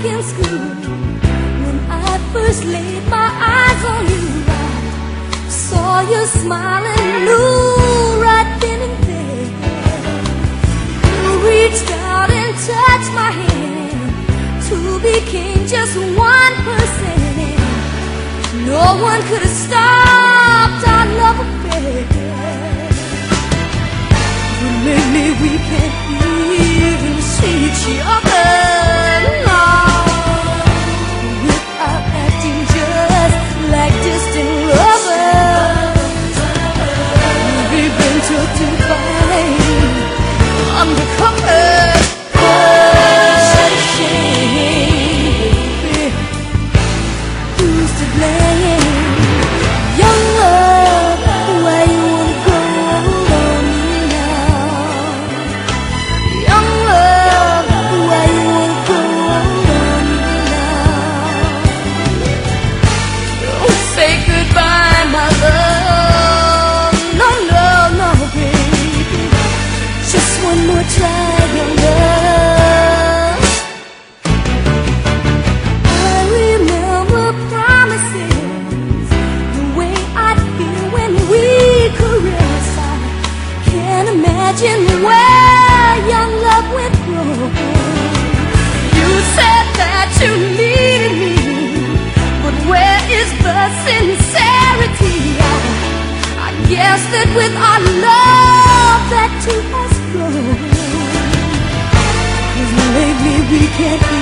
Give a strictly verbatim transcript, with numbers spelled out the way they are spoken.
in school, when I first laid my eyes on you, I saw you smiling, knew right then and there. You reached out and touched my hand, two became just one person. No one could have stopped our love affair. But lately we can't even see each other now, without acting just like distant lovers. We've been took to find undercover. What a shame, baby. Who's to blame? Young love, why you wanna go on me now? Young love, why you wanna go on me now? Don't say goodbye, my love. No, no, no, baby. Just one more try, young love. I remember promises, the way I'd feel when we caress. I can't imagine where young love went wrong. You said that you needed me, but where is the sincerity? I, I guess that with our love that too has flown, 'cause lately we can't